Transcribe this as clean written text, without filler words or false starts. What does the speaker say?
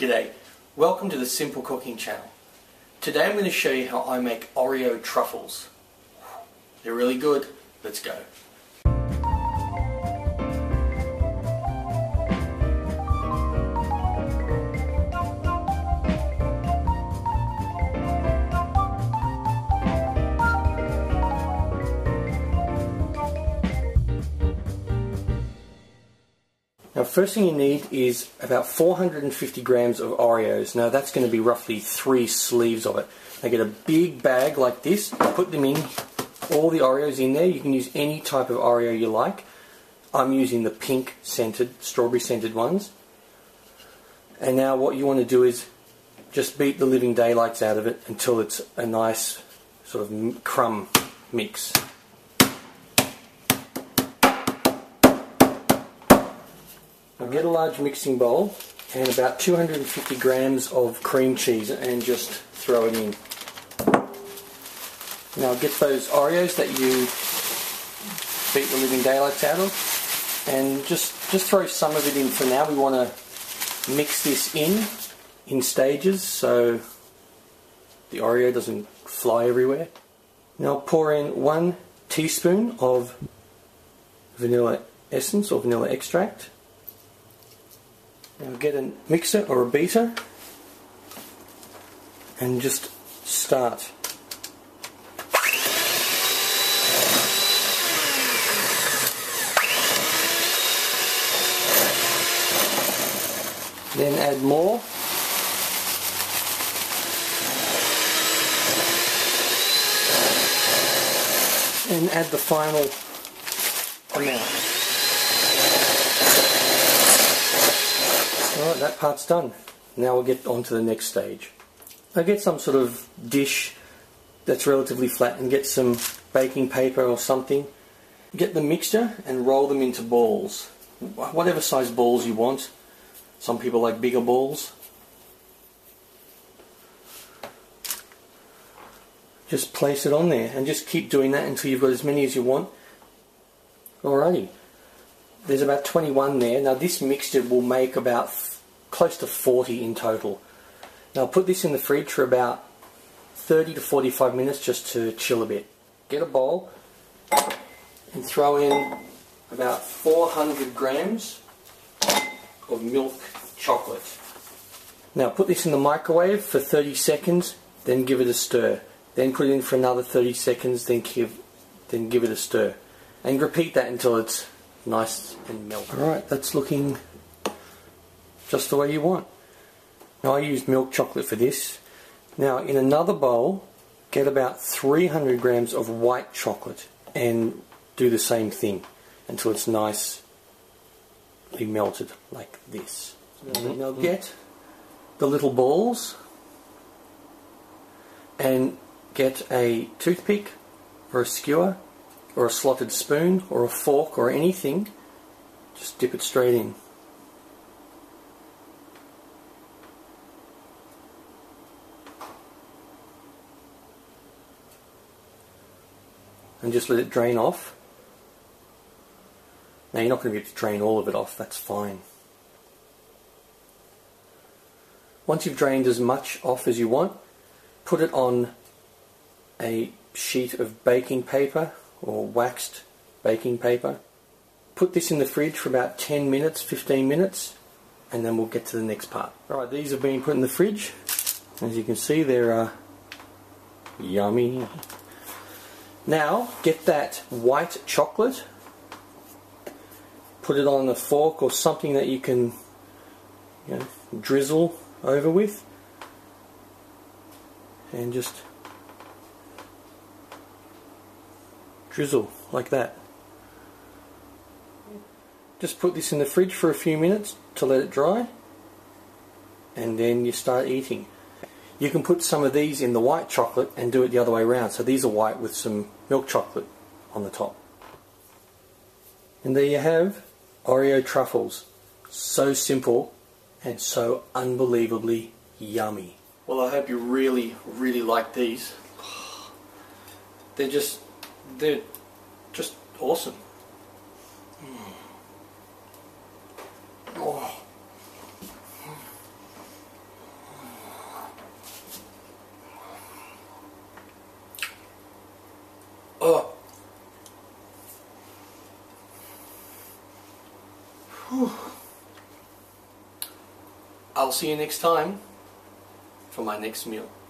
G'day, welcome to the Simple Cooking channel. Today I'm going to show you how I make Oreo truffles. They're really good, let's go. Now first thing you need is about 450 grams of Oreos. Now that's going to be roughly 3 sleeves of it. Now get a big bag like this, put them in, all the Oreos in there. You can use any type of Oreo you like. I'm using the pink scented, strawberry scented ones. And now what you want to do is just beat the living daylights out of it until it's a nice sort of crumb mix. Now get a large mixing bowl and about 250 grams of cream cheese and just throw it in. Now get those Oreos that you beat the living daylights out of and just throw some of it in for now. We want to mix this in stages so the Oreo doesn't fly everywhere. Now pour in 1 teaspoon of vanilla essence or vanilla extract. Now get a mixer or a beater and just start. Then add more. And add the final amount. Alright, that part's done. Now we'll get on to the next stage. Now get some sort of dish that's relatively flat and get some baking paper or something. Get the mixture and roll them into balls. Whatever size balls you want. Some people like bigger balls. Just place it on there and just keep doing that until you've got as many as you want. Alrighty. There's about 21 there. Now this mixture will make about close to 40 in total. Now put this in the fridge for about 30 to 45 minutes just to chill a bit. Get a bowl and throw in about 400 grams of milk chocolate. Now put this in the microwave for 30 seconds, then give it a stir. Then put it in for another 30 seconds, then give it a stir. And repeat that until it's nice and melted. Alright, that's looking just the way you want. Now I used milk chocolate for this. Now in another bowl, get about 300 grams of white chocolate and do the same thing until it's nicely melted like this. Now get the little balls and get a toothpick or a skewer or a slotted spoon or a fork or anything, just dip it straight in. And just let it drain off. Now you're not going to be able to drain all of it off, that's fine. Once you've drained as much off as you want, put it on a sheet of baking paper or waxed baking paper. Put this in the fridge for about 10 minutes, 15 minutes, and then we'll get to the next part. Alright, these have been put in the fridge. As you can see, they're yummy. Now, get that white chocolate, put it on a fork or something that you can drizzle over with, and just drizzle like that. Just put this in the fridge for a few minutes to let it dry, and then you start eating. You can put some of these in the white chocolate and do it the other way around. So these are white with some milk chocolate on the top. And there you have Oreo truffles. So simple and so unbelievably yummy. Well, I hope you really, really like these. They're just awesome. Oh. Oh. Whew. I'll see you next time for my next meal.